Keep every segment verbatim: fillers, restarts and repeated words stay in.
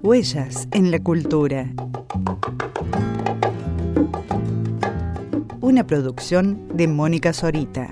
Huellas en la cultura. Una producción de Mónica Zorita.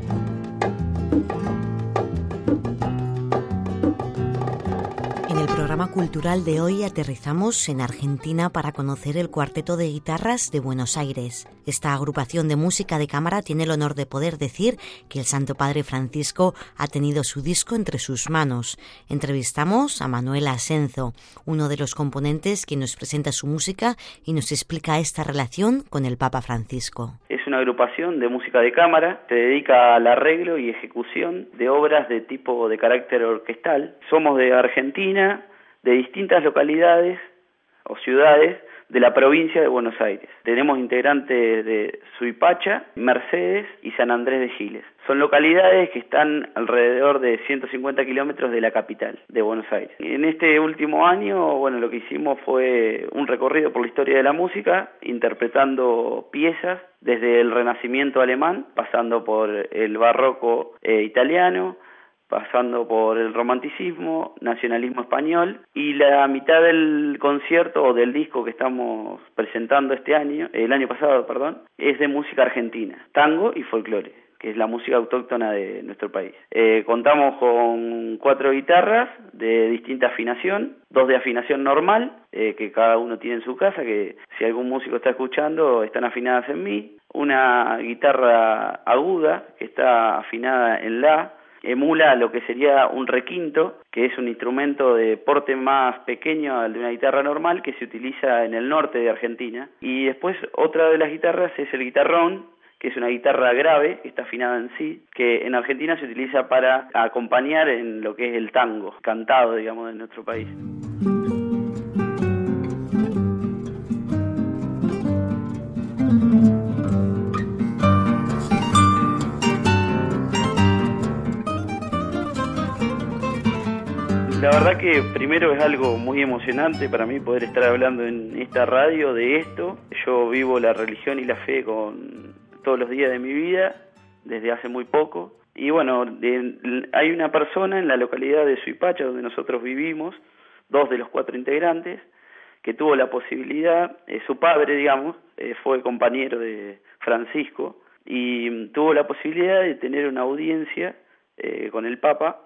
En el programa cultural de hoy aterrizamos en Argentina para conocer el Cuarteto de Guitarras de Buenos Aires. Esta agrupación de música de cámara tiene el honor de poder decir que el Santo Padre Francisco ha tenido su disco entre sus manos. Entrevistamos a Manuel Asenzo, uno de los componentes que nos presenta su música y nos explica esta relación con el Papa Francisco. Es una agrupación de música de cámara, se dedica al arreglo y ejecución de obras de tipo de carácter orquestal. Somos de Argentina, de distintas localidades o ciudades de la provincia de Buenos Aires. Tenemos integrantes de Suipacha, Mercedes y San Andrés de Giles. Son localidades que están alrededor de ciento cincuenta kilómetros de la capital de Buenos Aires. En este último año, bueno, lo que hicimos fue un recorrido por la historia de la música, interpretando piezas desde el Renacimiento alemán, pasando por el barroco eh, italiano, pasando por el romanticismo, nacionalismo español, y la mitad del concierto o del disco que estamos presentando este año, el año pasado, perdón, es de música argentina, tango y folclore, que es la música autóctona de nuestro país. Eh, contamos con cuatro guitarras de distinta afinación, dos de afinación normal, eh, que cada uno tiene en su casa, que si algún músico está escuchando, están afinadas en mi, una guitarra aguda, que está afinada en la, emula lo que sería un requinto, que es un instrumento de porte más pequeño al de una guitarra normal que se utiliza en el norte de Argentina. Y después otra de las guitarras es el guitarrón, que es una guitarra grave, que está afinada en sí, que en Argentina se utiliza para acompañar en lo que es el tango, cantado, digamos, de nuestro país. La verdad que primero es algo muy emocionante para mí poder estar hablando en esta radio de esto. Yo vivo la religión y la fe con todos los días de mi vida, desde hace muy poco. Y bueno, de, hay una persona en la localidad de Suipacha, donde nosotros vivimos, dos de los cuatro integrantes, que tuvo la posibilidad, eh, su padre, digamos, eh, fue compañero de Francisco, y tuvo la posibilidad de tener una audiencia Eh, con el Papa,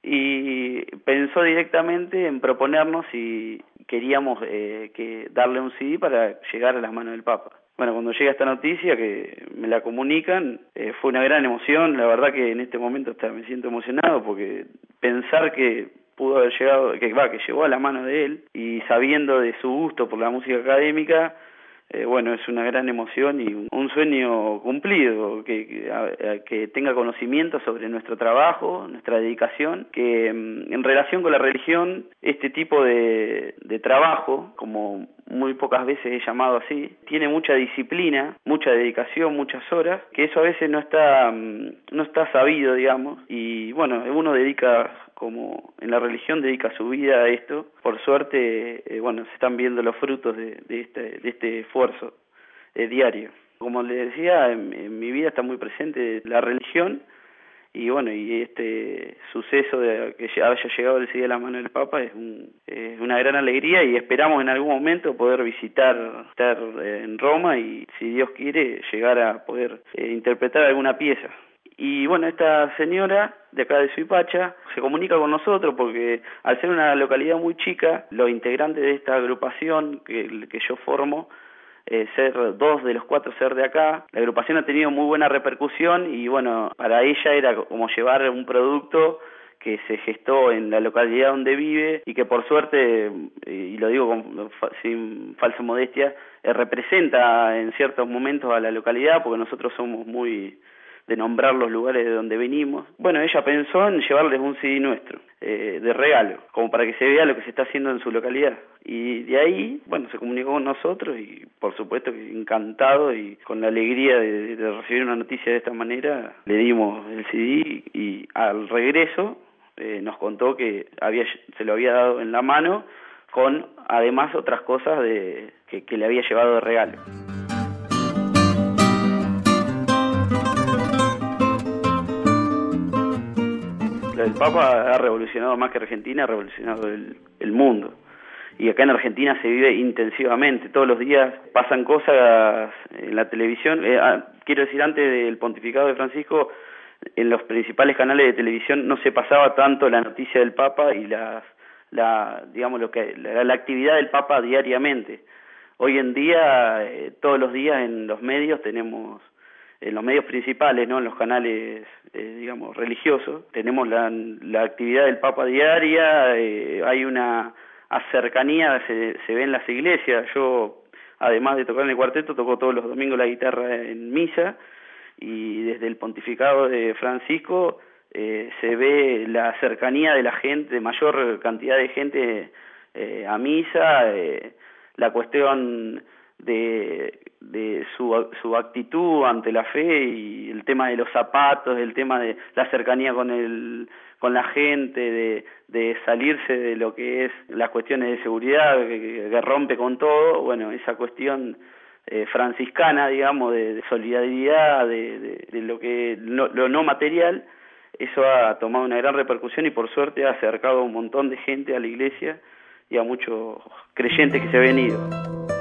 y pensó directamente en proponernos si queríamos eh, que darle un C D para llegar a las manos del Papa. Bueno, cuando llega esta noticia que me la comunican, eh, fue una gran emoción. La verdad que en este momento hasta me siento emocionado, porque pensar que pudo haber llegado, que va, que llegó a la mano de él, y sabiendo de su gusto por la música académica, Eh, bueno, es una gran emoción y un, un sueño cumplido, que, que, que tenga conocimiento sobre nuestro trabajo, nuestra dedicación, que en relación con la religión, este tipo de, de trabajo, como muy pocas veces he llamado así, tiene mucha disciplina, mucha dedicación, muchas horas, que eso a veces no está, no está sabido, digamos, y bueno, uno dedica, como en la religión dedica su vida a esto. Por suerte, eh, bueno, se están viendo los frutos de, de, este, de este esfuerzo eh, diario. Como les decía, en, en mi vida está muy presente la religión, y bueno, y este suceso de que haya llegado el C D a la mano del Papa es, un, es una gran alegría, y esperamos en algún momento poder visitar, estar en Roma y, si Dios quiere, llegar a poder eh, interpretar alguna pieza. Y bueno, esta señora de acá de Suipacha se comunica con nosotros porque, al ser una localidad muy chica, los integrantes de esta agrupación que, que yo formo, eh, ser dos de los cuatro ser de acá, la agrupación ha tenido muy buena repercusión, y bueno, para ella era como llevar un producto que se gestó en la localidad donde vive, y que por suerte, y lo digo con, sin falsa modestia, eh, representa en ciertos momentos a la localidad, porque nosotros somos muy de nombrar los lugares de donde venimos. Bueno, ella pensó en llevarles un C D nuestro, eh, de regalo, como para que se vea lo que se está haciendo en su localidad. Y de ahí, bueno, se comunicó con nosotros, y por supuesto que encantado y con la alegría de, de recibir una noticia de esta manera, le dimos el C D, y al regreso eh, nos contó que había, se lo había dado en la mano, con además otras cosas de, que, que le había llevado de regalo. El Papa ha revolucionado más que Argentina, ha revolucionado el, el mundo. y acá en Argentina se vive intensivamente. Todos los días pasan cosas en la televisión. Eh, ah, quiero decir, antes del pontificado de Francisco, en los principales canales de televisión no se pasaba tanto la noticia del Papa y las, la, digamos, lo que, la, la actividad del Papa diariamente. Hoy en día, eh, todos los días en los medios tenemos, en los medios principales, ¿no?, en los canales, eh, digamos, religiosos, tenemos la, la actividad del Papa diaria, eh, hay una cercanía, se, se ve en las iglesias. Yo, además de tocar en el cuarteto, toco todos los domingos la guitarra en misa, y desde el pontificado de Francisco eh, se ve la cercanía de la gente, de mayor cantidad de gente eh, a misa, eh, la cuestión de, de su, su actitud ante la fe, y el tema de los zapatos, el tema de la cercanía con el con la gente, de, de salirse de lo que es las cuestiones de seguridad, que, que rompe con todo. Bueno, esa cuestión eh, franciscana, digamos, de, de solidaridad, de, de, de lo que no, lo no material, eso ha tomado una gran repercusión y por suerte ha acercado a un montón de gente a la iglesia y a muchos creyentes que se habían ido.